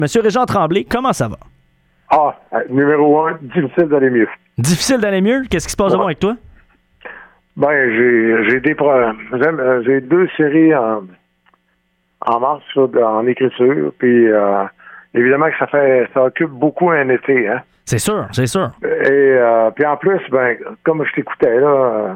Monsieur Régent Tremblay, comment ça va? Numéro 1, difficile d'aller mieux. Difficile d'aller mieux? Qu'est-ce qui se passe de bon avec toi? J'ai des problèmes. J'ai 2 séries en marche en écriture, puis évidemment que ça occupe beaucoup un été, hein. C'est sûr. Et puis en plus, comme je t'écoutais là,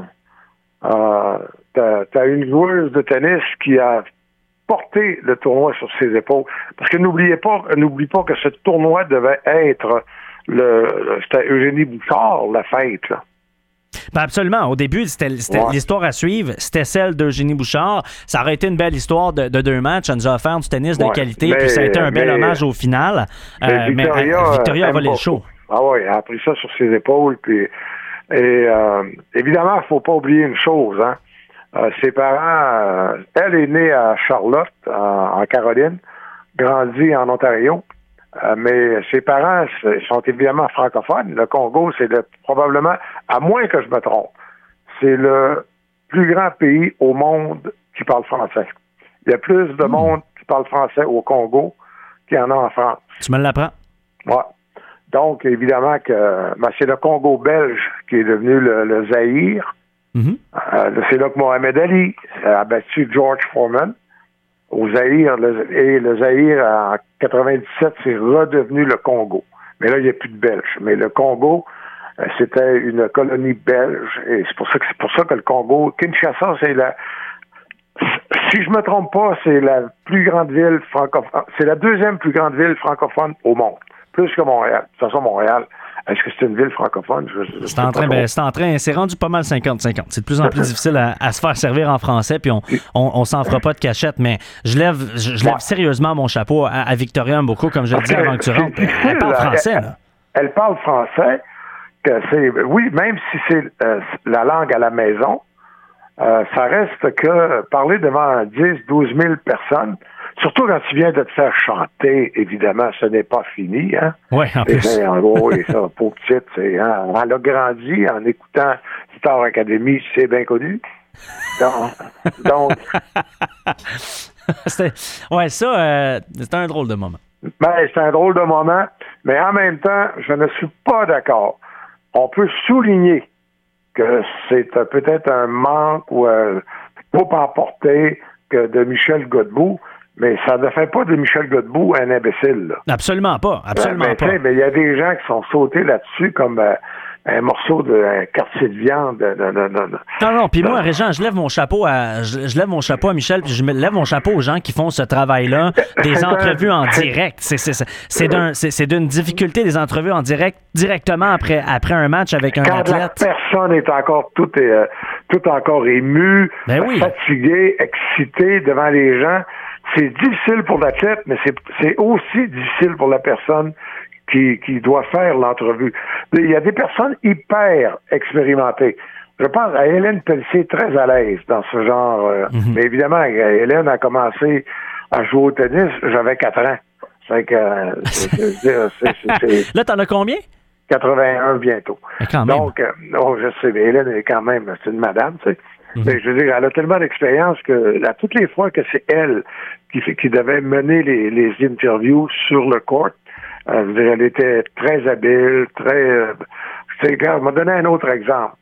t'as une joueuse de tennis qui a porté le tournoi sur ses épaules. Parce que n'oublie pas que ce tournoi devait être c'était Eugénie Bouchard, la fête, là. Ben absolument. Au début, c'était l'histoire à suivre. C'était celle d'Eugénie Bouchard. Ça aurait été une belle histoire de 2 matchs. Ça nous a offert du tennis de qualité. Puis ça a été un bel hommage au final. Mais Victoria a volé le show. Ah oui, elle a pris ça sur ses épaules. Évidemment, il ne faut pas oublier une chose. Hein. Ses parents, elle est née à Charlotte, en Caroline, grandie en Ontario. Mais ses parents sont évidemment francophones. Le Congo, c'est probablement, à moins que je me trompe, c'est le plus grand pays au monde qui parle français. Il y a plus de monde qui parle français au Congo qu'il y en a en France. Tu me l'apprends? Oui. Donc, évidemment que c'est le Congo belge qui est devenu le Zaïre. Mm-hmm. C'est là que Mohamed Ali a battu George Foreman au Zaïre, et le Zaïre, en 97, c'est redevenu le Congo. Mais là, il n'y a plus de Belges. Mais le Congo, c'était une colonie belge, et c'est pour ça que le Congo, Kinshasa, si je me trompe pas, c'est la plus grande ville francophone, c'est la 2e plus grande ville francophone au monde, plus que Montréal. De toute façon, Montréal, est-ce que c'est une ville francophone? C'est rendu pas mal 50-50. C'est de plus en plus difficile à se faire servir en français, puis on s'en fera pas de cachette, mais je lève sérieusement mon chapeau à Victoria Mboko, comme je le dis avant que tu rentres. Elle parle français, là. Elle parle français, oui, même si c'est la langue à la maison, ça reste que parler devant 10-12 000 personnes, surtout quand tu viens de te faire chanter, évidemment, ce n'est pas fini, hein? Oui, en plus. En gros, et ça, pauvre petite, elle a grandi en écoutant Star Academy, c'est bien connu. Donc c'était un drôle de moment. C'est un drôle de moment, mais en même temps, je ne suis pas d'accord. On peut souligner que c'est peut-être un manque ou trop emporté que de Michel Godbout, mais ça ne fait pas de Michel Godbout un imbécile, là. Absolument pas. Mais il y a des gens qui sont sautés là-dessus comme un morceau un quartier de viande. Non, puis moi, Régent, je lève mon chapeau à Michel, puis je lève mon chapeau aux gens qui font ce travail-là, des entrevues en direct. C'est d'une difficulté, des entrevues en direct, directement après un match avec un athlète. Quand la personne est encore tout encore émue, fatiguée, excitée devant les gens, c'est difficile pour l'athlète, mais c'est aussi difficile pour la personne qui doit faire l'entrevue. Il y a des personnes hyper expérimentées. Je pense à Hélène Pelletier, très à l'aise dans ce genre. Mais évidemment, Hélène a commencé à jouer au tennis, j'avais 4 ans. C'est que, Là, t'en as combien? 81 bientôt. Donc, je sais, mais Hélène est quand même, c'est une madame, tu sais. Mais je veux dire, elle a tellement d'expérience que toutes les fois que c'est elle qui devait mener les interviews sur le court, je veux dire, elle était très habile, très... regarde, je vais donner un autre exemple.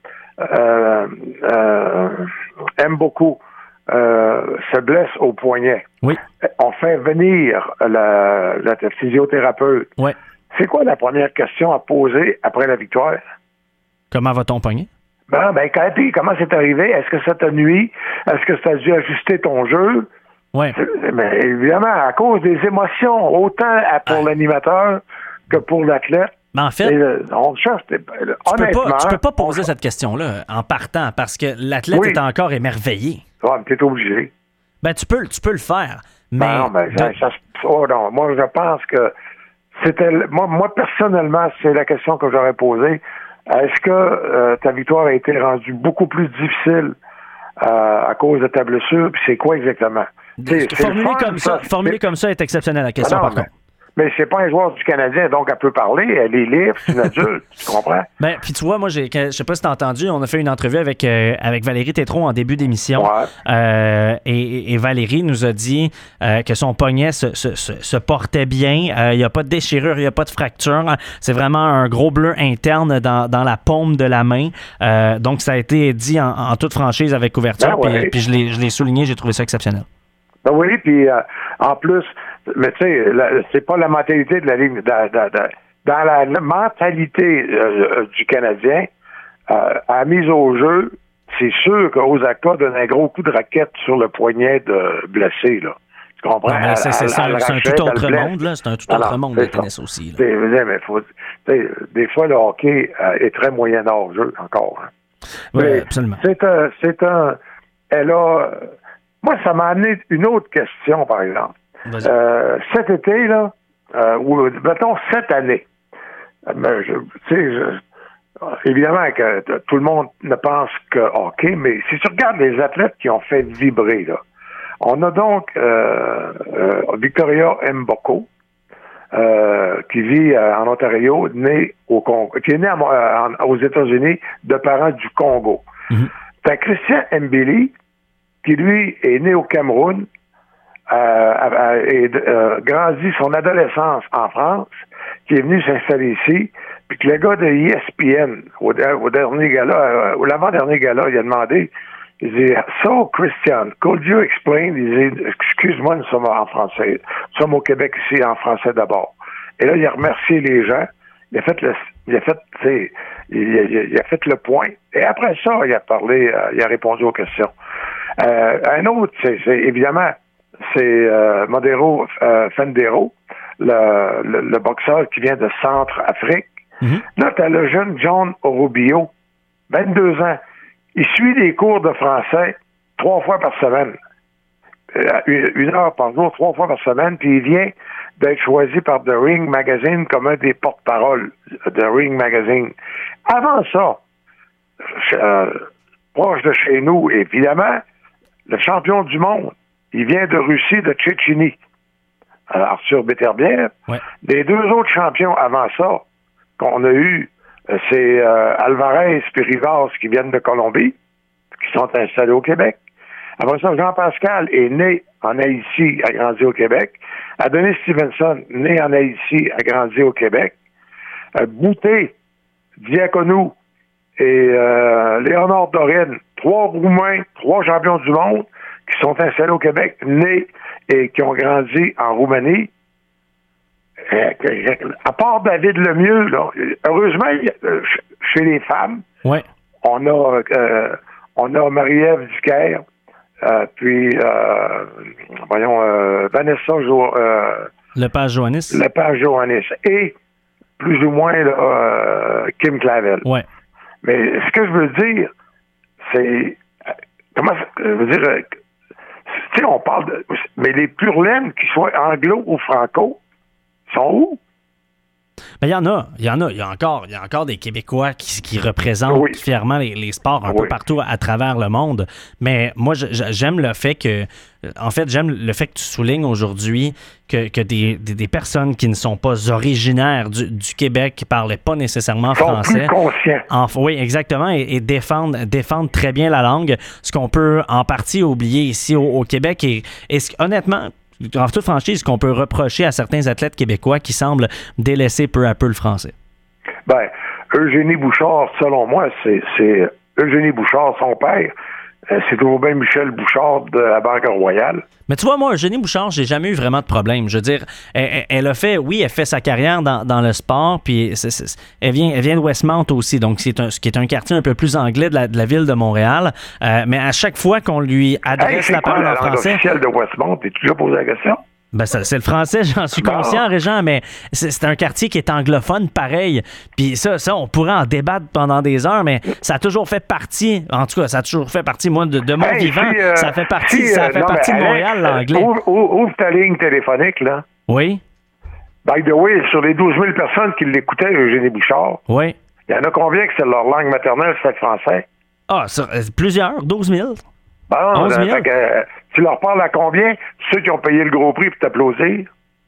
Aime beaucoup. Se blesse au poignet. Oui. On fait venir la physiothérapeute. Oui. C'est quoi la première question à poser après la victoire? Comment va ton poignet? Comment c'est arrivé? Est-ce que ça t'a nuit? Est-ce que ça a dû ajuster ton jeu? Oui. Mais évidemment, à cause des émotions, autant pour l'animateur que pour l'athlète. Mais en fait, on cherche. Tu peux pas poser cette question-là en partant parce que l'athlète est encore émerveillé. mais t'es obligé. Tu peux le faire. Mais moi je pense que c'était moi personnellement, c'est la question que j'aurais posée. Est-ce que ta victoire a été rendue beaucoup plus difficile à cause de ta blessure? Puis c'est quoi exactement? Formuler comme ça est exceptionnel, la question, par contre. mais c'est pas un joueur du Canadien, donc elle peut parler, elle est libre, c'est une adulte, tu comprends? Ben, puis tu vois, moi, je sais pas si t'as entendu, on a fait une entrevue avec Valérie Tétrault en début d'émission. Ouais. Et Valérie nous a dit que son poignet se portait bien. Il n'y a pas de déchirure, il n'y a pas de fracture. C'est vraiment un gros bleu interne dans la paume de la main. Donc, ça a été dit en toute franchise avec ouverture. Puis je l'ai souligné, j'ai trouvé ça exceptionnel. Ben oui, puis en plus, mais tu sais, c'est pas la mentalité de la Ligue. Dans la mentalité du Canadien, à mise au jeu, c'est sûr qu'Osaka donne un gros coup de raquette sur le poignet de blessé, là. Tu comprends? Non, c'est un tout autre monde, là. C'est un tout autre monde, le tennis aussi. Là. Mais des fois, le hockey est très moyen jeu encore. Hein. Oui, absolument. Elle a... Moi, ça m'a amené une autre question, par exemple. Cet été, là, ou mettons cette année, évidemment que tout le monde ne pense que hockey, mais si tu regardes les athlètes qui ont fait vibrer, là, on a donc Victoria Mboko, qui vit en Ontario, né au Congo, qui est né aux États-Unis de parents du Congo. Mm-hmm. T'as Christian Mbili, qui lui est né au Cameroun et grandi son adolescence en France, qui est venu s'installer ici, puis que le gars de ESPN, au dernier gala, ou l'avant-dernier gala, il a demandé, il dit, So, Christian, could you explain? Il dit, excuse-moi, nous sommes en français. Nous sommes au Québec ici, en français d'abord. Et là, il a remercié les gens. Il a fait le point. Et après ça, il a parlé, il a répondu aux questions. Un autre, évidemment, c'est Modero Fendero, le boxeur qui vient de Centre-Afrique. Mm-hmm. Là, tu as le jeune John Orubio, 22 ans. Il suit des cours de français 3 fois par semaine. 1 heure par jour, 3 fois par semaine, puis il vient d'être choisi par The Ring Magazine comme un des porte-paroles de Ring Magazine. Avant ça, proche de chez nous, évidemment, le champion du monde, il vient de Russie, de Tchétchénie. Arthur Beterbiev. Ouais. Les 2 autres champions avant ça qu'on a eu, c'est Alvarez et Rivas qui viennent de Colombie, qui sont installés au Québec. Après ça, Jean-Pascal est né en Haïti, a grandi au Québec. Adonis Stevenson, né en Haïti, a grandi au Québec. Boutet, Diaconou et Léonard Dorine, 3 Roumains, 3 champions du monde qui sont installés au Québec, nés et qui ont grandi en Roumanie. À part David Lemieux, là, heureusement, chez les femmes, ouais. on a Marie-Ève Ducaire, puis Vanessa Lepage-Joannis. Lepage-Joannis. Et plus ou moins Kim Clavel. Ouais. Mais ce que je veux dire, c'est tu sais, on parle de. Mais les purlaines, qu'ils soient anglo ou franco, sont où? Ben, il y a encore des Québécois qui représentent fièrement les sports un peu partout à travers le monde. Mais moi, j'aime le fait que tu soulignes aujourd'hui que des personnes qui ne sont pas originaires du Québec, qui ne parlaient pas nécessairement français. Sont plus conscients. Oui, exactement, et défendent très bien la langue, ce qu'on peut en partie oublier ici au Québec. Et honnêtement, en toute franchise, ce qu'on peut reprocher à certains athlètes québécois qui semblent délaisser peu à peu le français? Ben, Eugénie Bouchard, selon moi, c'est Eugénie Bouchard, son père. C'est toujours bien Michel Bouchard de la Banque Royale. Mais tu vois, moi, Eugénie Bouchard, j'ai jamais eu vraiment de problème. Je veux dire, elle fait sa carrière dans le sport, puis elle vient de Westmount aussi, donc qui est un quartier un peu plus anglais de la ville de Montréal. Mais à chaque fois qu'on lui adresse la parole en français... C'est officielle de Westmount? T'es-tu déjà posé la question? Ben c'est le français, j'en suis conscient, Régent, mais c'est un quartier qui est anglophone, pareil. Puis ça, on pourrait en débattre pendant des heures, mais ça a toujours fait partie, en tout cas, moi, de mon vivant, ça fait partie de Montréal, l'anglais. Ouvre ta ligne téléphonique, là. Oui. By the way, sur les 12 000 personnes qui l'écoutaient, Eugénie Bouchard, oui. Il y en a combien que c'est leur langue maternelle, c'est le français? Ah, plusieurs, 12 000. Bon, 11 000. Tu leur parles à combien? Ceux qui ont payé le gros prix pour t'applaudir?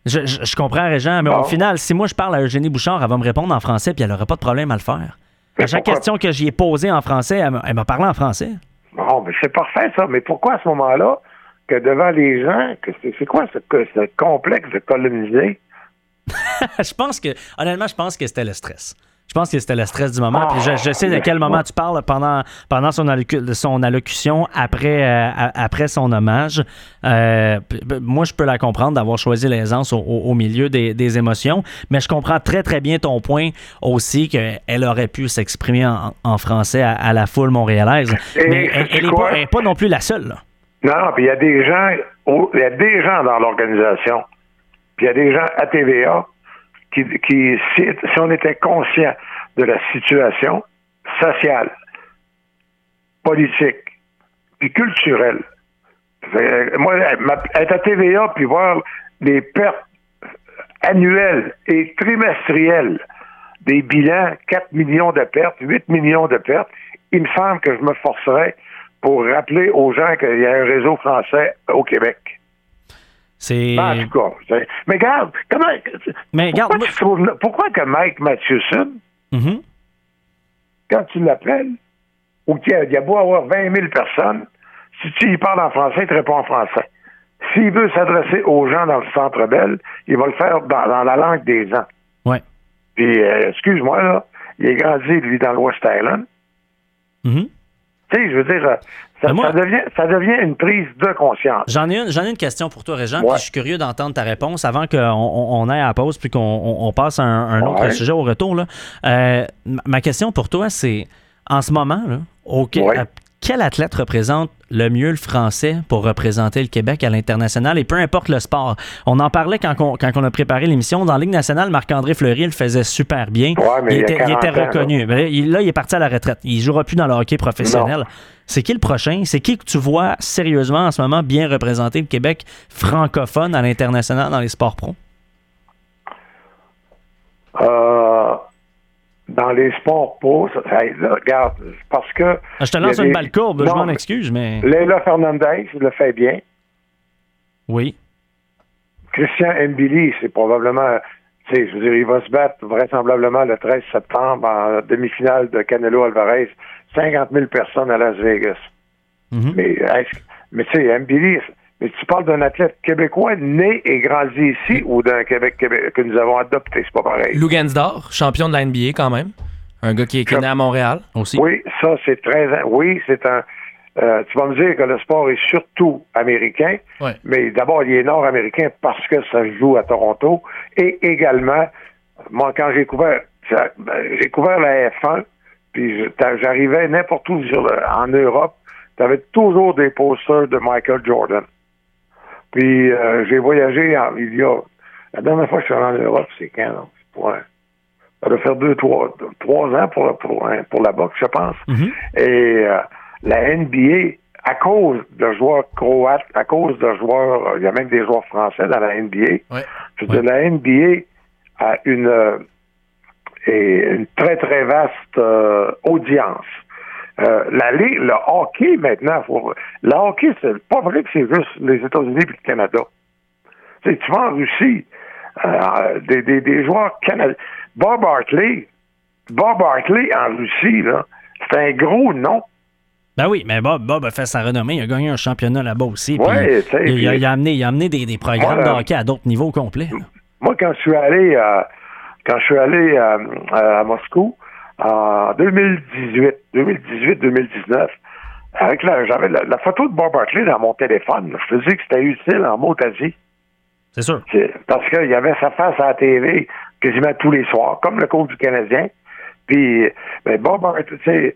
Je comprends, Régent, mais au final, si moi je parle à Eugénie Bouchard, elle va me répondre en français puis elle n'aurait pas de problème à le faire. À chaque question que j'y ai posée en français, elle m'a parlé en français. Bon, mais c'est parfait, ça. Mais pourquoi à ce moment-là, que devant les gens, c'est quoi ce complexe de coloniser? Honnêtement, je pense que c'était le stress. Je pense que c'était le stress du moment. Puis je sais de quel moment tu parles pendant son allocution après son hommage. Moi, je peux la comprendre d'avoir choisi l'aisance au milieu des émotions, mais je comprends très, très bien ton point aussi qu'elle aurait pu s'exprimer en français à la foule montréalaise. Mais elle n'est pas non plus la seule, là. Non, puis il y a des gens dans l'organisation, puis il y a des gens à TVA qui si on était conscient de la situation sociale, politique, puis culturelle. Moi, être à TVA puis voir les pertes annuelles et trimestrielles des bilans, 4 millions de pertes, 8 millions de pertes, il me semble que je me forcerais pour rappeler aux gens qu'il y a un réseau français au Québec. En tout cas. Mais regarde, pourquoi que Mike Mathewson, quand tu l'appelles, ou qu'il y a beau avoir 20 000 personnes, si tu y parles en français, il te répond en français. S'il veut s'adresser aux gens dans le Centre Bell, il va le faire dans la langue des gens. Ouais. Puis, excuse-moi, là, il est grandi, lui, dans l'West Island. Tu sais, je veux dire, ça devient une prise de conscience. J'en ai une question pour toi, Régent, puis je suis curieux d'entendre ta réponse avant qu'on aille à la pause puis qu'on passe à un autre sujet au retour. Là. Ma question pour toi, c'est, en ce moment, là, quel athlète représente le mieux le français pour représenter le Québec à l'international, et peu importe le sport? On en parlait quand on a préparé l'émission. Dans la Ligue nationale, Marc-André Fleury le faisait super bien. Il était reconnu. Là, il est parti à la retraite. Il ne jouera plus dans le hockey professionnel. Non. C'est qui le prochain? C'est qui que tu vois sérieusement en ce moment bien représenter le Québec francophone à l'international dans les sports pro? Dans les sports pro, regarde, parce que... Je te lance une balle courbe, je m'en excuse, mais... Leila Fernandez le fait bien. Oui. Christian Mbili, c'est probablement... Je veux dire, il va se battre vraisemblablement le 13 septembre en demi-finale de Canelo Alvarez. 50 000 personnes à Las Vegas. Mais tu sais, Mbili... Mais tu parles d'un athlète québécois né et grandi ici ou d'un Québec que nous avons adopté, c'est pas pareil. Lou Gansdor, champion de la NBA quand même. Un gars qui est né à Montréal aussi. Oui, ça c'est très... Oui, c'est un... tu vas me dire que le sport est surtout américain, mais d'abord il est nord-américain parce que ça se joue à Toronto. Et également, moi quand j'ai couvert la F1, puis j'arrivais n'importe où en Europe, tu avais toujours des posters de Michael Jordan. Puis j'ai voyagé la dernière fois que je suis allé en Europe, c'est quand? Ça doit faire 3 ans pour la boxe, je pense. Et la NBA, à cause de joueurs croates, à cause de joueurs, il y a même des joueurs français dans la NBA. La NBA a une très, très vaste audience. Le hockey, maintenant, le hockey, c'est pas vrai que c'est juste les États-Unis et le Canada. Tu vas en Russie, des joueurs canadiens. Bob Hartley en Russie, là, c'est un gros nom. Ben oui, mais Bob a fait sa renommée. Il a gagné un championnat là-bas aussi. Il a amené des programmes de hockey à d'autres niveaux complets. Moi, quand je suis allé à Moscou, en 2018-2019, j'avais la photo de Bob Hartley dans mon téléphone. Je te dis que c'était utile en mot Asie. C'est sûr. Parce qu'il y avait sa face à la TV quasiment tous les soirs, comme le coach du Canadien. Puis, Bob Hartley,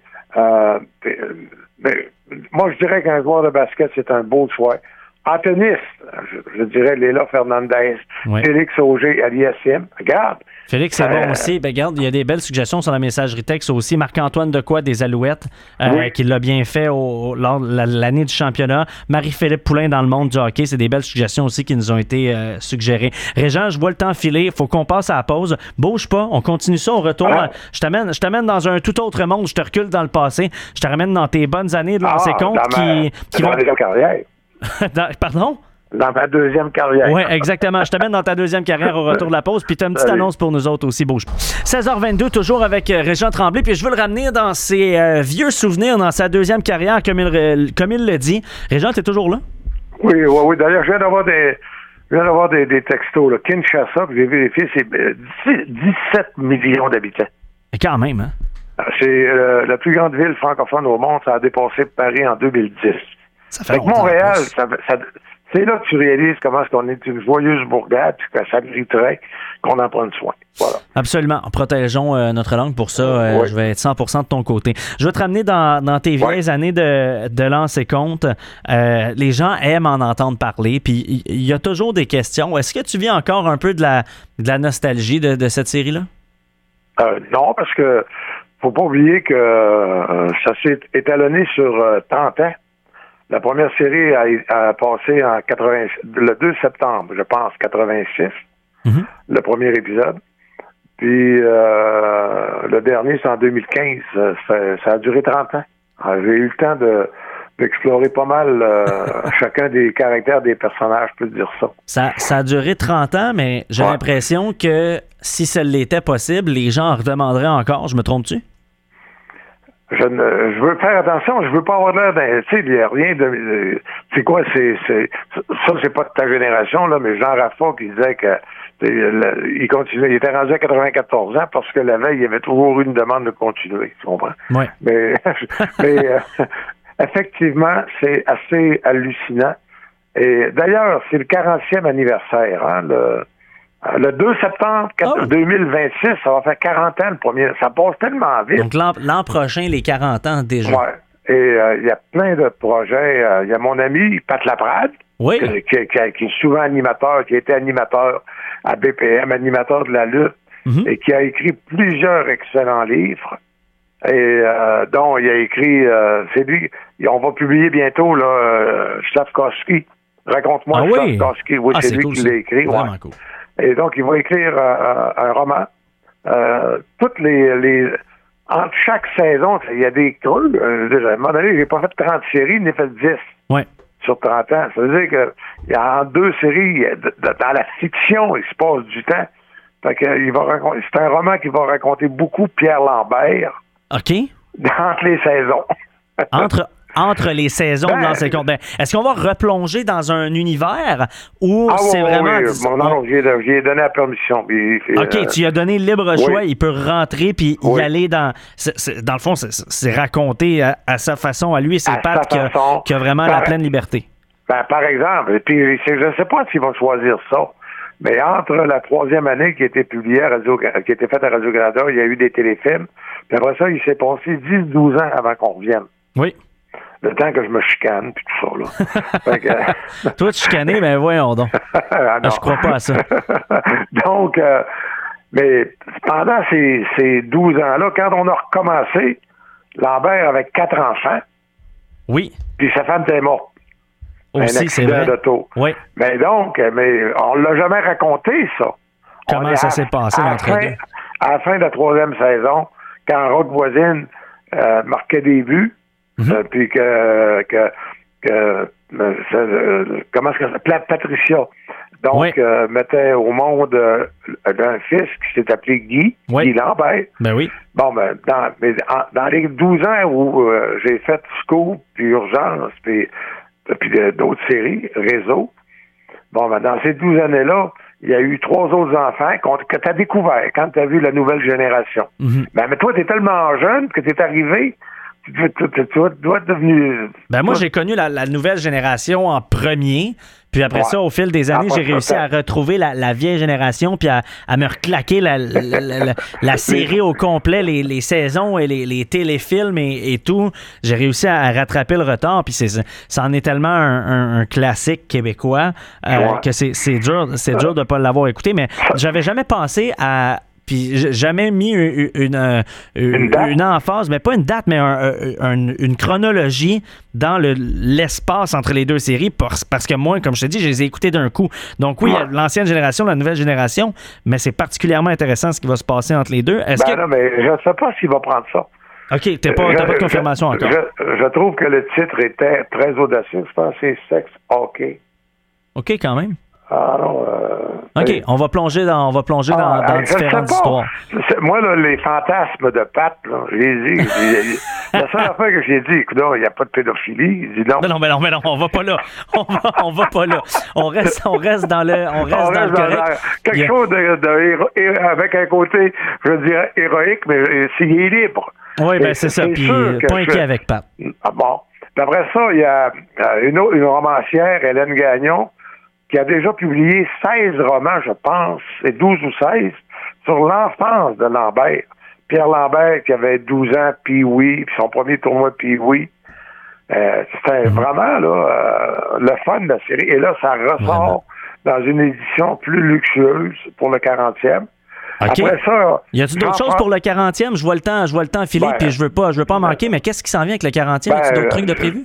moi, je dirais qu'un joueur de basket, c'est un beau choix. En tennis, je dirais Leila Fernandez, Félix Auger-Aliassime. Regarde. Félix, c'est bon aussi. Ben, regarde, il y a des belles suggestions sur la messagerie texte aussi. Marc-Antoine Decoy des Alouettes, qui l'a bien fait lors de l'année du championnat. Marie-Philippe Poulain dans le monde du hockey. C'est des belles suggestions aussi qui nous ont été suggérées. Régent, je vois le temps filer. Il faut qu'on passe à la pause. Bouge pas. On continue ça. On retourne. Je t'amène dans un tout autre monde. Je te recule dans le passé. Je te ramène dans tes bonnes années de lancer compte qui vont... carrière. Pardon? Dans ma deuxième carrière. Oui, exactement. Je t'amène dans ta deuxième carrière au retour de la pause. Puis tu as une petite annonce pour nous autres aussi, bouge. 16h22, toujours avec Régent Tremblay. Puis je veux le ramener dans ses vieux souvenirs, dans sa deuxième carrière, comme il le dit. Régent, t'es toujours là? Oui. D'ailleurs, je viens d'avoir des textos. Là. Kinshasa, j'ai vérifié, c'est 17 millions d'habitants. Et quand même, hein? C'est la plus grande ville francophone au monde. Ça a dépassé Paris en 2010. Ça fait Montréal, c'est là que tu réalises comment est-ce qu'on est une joyeuse bourgade et que ça mériterait qu'on en prenne soin. Voilà. Absolument. Protégeons notre langue pour ça. Je vais être 100% de ton côté. Je vais te ramener dans tes vieilles années de lancer compte. Les gens aiment en entendre parler, puis il y a toujours des questions. Est-ce que tu vis encore un peu de la nostalgie de cette série-là? Non, parce que faut pas oublier que ça s'est étalonné sur 30 ans. La première série a passé le 2 septembre, je pense, 86, le premier épisode. Puis le dernier, c'est en 2015. Ça a duré 30 ans. Alors, j'ai eu le temps d'explorer pas mal chacun des caractères des personnages, je peux te dire ça. Ça a duré 30 ans, mais j'ai l'impression que si ça l'était possible, les gens en redemanderaient encore. Je me trompe-tu? Je veux faire attention, je veux pas avoir l'air d'un... Tu sais, il n'y a rien de... C'est quoi, ça, c'est pas de ta génération, là, mais Jean Raffa qui disait que il continuait, il était rendu à 94 ans parce que la veille, il y avait toujours eu une demande de continuer, tu comprends? Oui. Mais effectivement, c'est assez hallucinant. Et d'ailleurs, c'est le 40e anniversaire, hein, le 2 septembre 2026, ça va faire 40 ans le premier. Ça passe tellement vite. Donc l'an prochain, les 40 ans déjà. Oui. Et il y a plein de projets. Il y a mon ami Pat Laprade, qui est souvent animateur, qui a été animateur à BPM, animateur de la lutte, et qui a écrit plusieurs excellents livres. Et dont il a écrit, c'est lui, on va publier bientôt là, Slavkovski. Raconte-moi Slavkovski. Oui, c'est lui qui l'a écrit. Vraiment cool. Et donc, il va écrire un roman. Toutes entre chaque saison, il y a des creux. À un moment donné, j'ai pas fait 30 séries, il en a fait 10 sur 30 ans. Ça veut dire qu'il y a en 2 séries, dans la fiction, il se passe du temps. Fait que c'est un roman qui va raconter beaucoup Pierre Lambert. OK. Entre les saisons. Entre les saisons de Lancer Compte. Est-ce qu'on va replonger dans un univers où c'est vraiment... Non, j'ai donné la permission. OK, tu lui as donné libre choix. Il peut rentrer puis y aller dans... dans le fond, c'est raconté à sa façon, à lui et ses pattes qui a vraiment la pleine liberté. Par exemple, et puis je ne sais pas s'il va choisir ça, mais entre la 3e année qui a été publiée qui a été faite à Radio-Canada, il y a eu des téléfilms. Puis après ça, il s'est passé 10-12 ans avant qu'on revienne. Oui. Le temps que je me chicane, puis tout ça, là. Fait que... Toi, tu chicanes, ben voyons donc. Je crois pas à ça. Donc, mais pendant ces 12 ans-là, quand on a recommencé, Lambert avait 4 enfants. Oui. Puis sa femme était morte. Aussi, c'est vrai. D'auto. Oui. Mais on l'a jamais raconté, ça. Comment ça s'est passé l'entre-deux? À la fin de la 3e saison, quand Rock Voisine marquait des buts, puis comment est-ce que Patricia donc mettait au monde un fils qui s'est appelé Guy Lambert. Ben oui. Bon, dans les 12 ans où j'ai fait Scoop, puis Urgence, puis d'autres séries, Réseau, dans ces 12 années-là, il y a eu 3 autres enfants que tu as découvert quand tu as vu la nouvelle génération. Mais toi, tu es tellement jeune que tu es arrivé. Tu dois être devenu... moi, j'ai connu la nouvelle génération en premier. Puis après ça, au fil des années, j'ai réussi à retrouver la vieille génération puis à me reclaquer la série au complet, les saisons et les téléfilms et tout. J'ai réussi à rattraper le retard. Puis ça en est tellement un classique québécois que c'est dur de ne pas l'avoir écouté. Mais j'avais jamais pensé à... Puis jamais mis une emphase, mais pas une date, mais une chronologie dans l'espace entre les deux séries, parce que moi, comme je te dis, je les ai écoutées d'un coup. Donc oui, il y a l'ancienne génération, la nouvelle génération, mais c'est particulièrement intéressant ce qui va se passer entre les deux. Non, mais je ne sais pas s'il va prendre ça. OK, t'as pas de confirmation encore. Je trouve que le titre était très audacieux. Je pense que c'est Sex Hockey. OK, quand même. Ah non. OK, on va plonger dans différentes histoires. Moi, là, les fantasmes de Pat, là, j'ai dit, la seule affaire que j'ai dit, écoute, il n'y a pas de pédophilie. Il dit non. Mais non, on va pas là. On va pas là. On reste dans le correct. Quelque chose avec un côté, je dirais, héroïque, mais s'il est libre. Oui, ben c'est ça. Puis pas inquiet avec Pat. Ah bon. Puis après ça, il y a une romancière, Hélène Gagnon, qui a déjà publié 16 romans, je pense, et 12 ou 16, sur l'enfance de Lambert. Pierre Lambert, qui avait 12 ans, puis son premier tournoi Pee-wee. C'était vraiment le fun de la série. Et là, ça ressort dans une édition plus luxueuse pour le 40e. OK. Après ça, y a-t-il d'autres choses pour le 40e? Je vois le temps filer, puis je veux pas en manquer, mais qu'est-ce qui s'en vient avec le 40e? Y a-t-il d'autres trucs de prévu?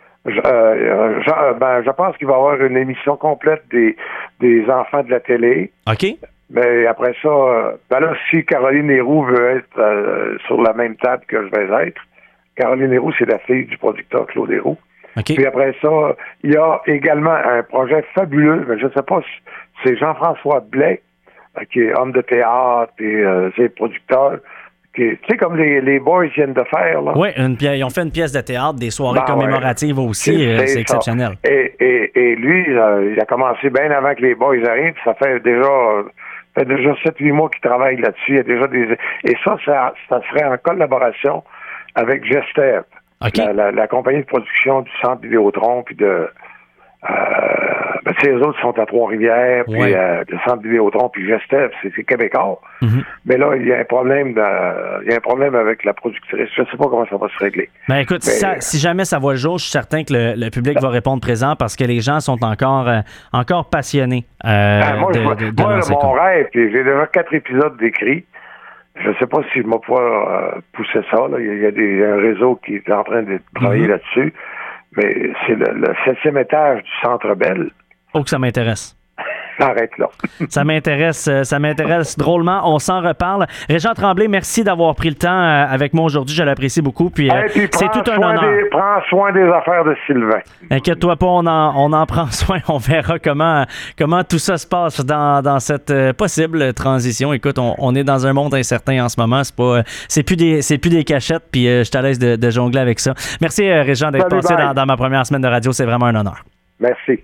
Je pense qu'il va y avoir une émission complète des enfants de la télé. OK. Mais après ça, là, si Caroline Héroux veut être sur la même table que je vais être, Caroline Héroux, c'est la fille du producteur Claude Héroux. Okay. Puis après ça, il y a également un projet fabuleux, mais je ne sais pas si c'est Jean-François Blais, qui est homme de théâtre et c'est producteur. Tu sais, comme les Boys viennent de faire. Oui, ils ont fait une pièce de théâtre, des soirées commémoratives aussi. C'est exceptionnel. Et lui, il a commencé bien avant que les Boys arrivent. Ça fait déjà 7-8 mois qu'il travaille là-dessus. Il y a déjà et ça serait en collaboration avec Gestev, la compagnie de production du Centre Vidéotron, puis de... les autres sont à Trois-Rivières, puis le Centre Vidéotron, puis Gestev, c'est québécois. Mm-hmm. Mais là, il y a un problème avec la productrice. Je ne sais pas comment ça va se régler. Ben écoute, si jamais ça voit le jour, je suis certain que le public va répondre présent parce que les gens sont encore passionnés mon rêve, puis j'ai déjà 4 épisodes d'écrits. Je ne sais pas si je vais pouvoir pousser ça. Là. Il y a un réseau qui est en train de travailler là-dessus. Mais c'est le 7e étage du Centre Bell. Oh, que ça m'intéresse. Arrête là. Ça m'intéresse drôlement. On s'en reparle. Régent Tremblay, merci d'avoir pris le temps avec moi aujourd'hui. Je l'apprécie beaucoup. Puis, c'est tout un honneur. Prends soin des affaires de Sylvain. Inquiète-toi pas, on en prend soin. On verra comment tout ça se passe dans cette possible transition. Écoute, on est dans un monde incertain en ce moment. C'est plus des cachettes. Puis je suis à l'aise de jongler avec ça. Merci, Régent, d'être passé dans ma première semaine de radio. C'est vraiment un honneur. Merci.